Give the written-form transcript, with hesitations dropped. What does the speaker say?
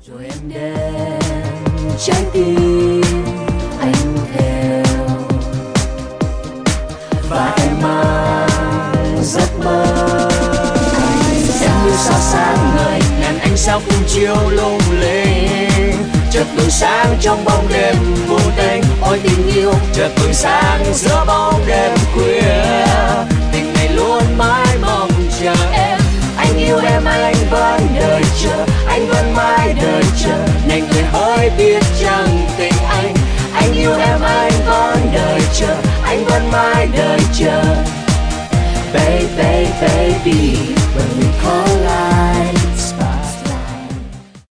Rồi em đem trái tim anh theo, và em mang giấc mơ. Em như sao sáng ngời, ngàn ánh sao cùng chiếu lung linh, chợt bừng sáng trong bóng đêm vô tênh. Ôi tình yêu chợt bừng sáng giữa bóng đêm khuya.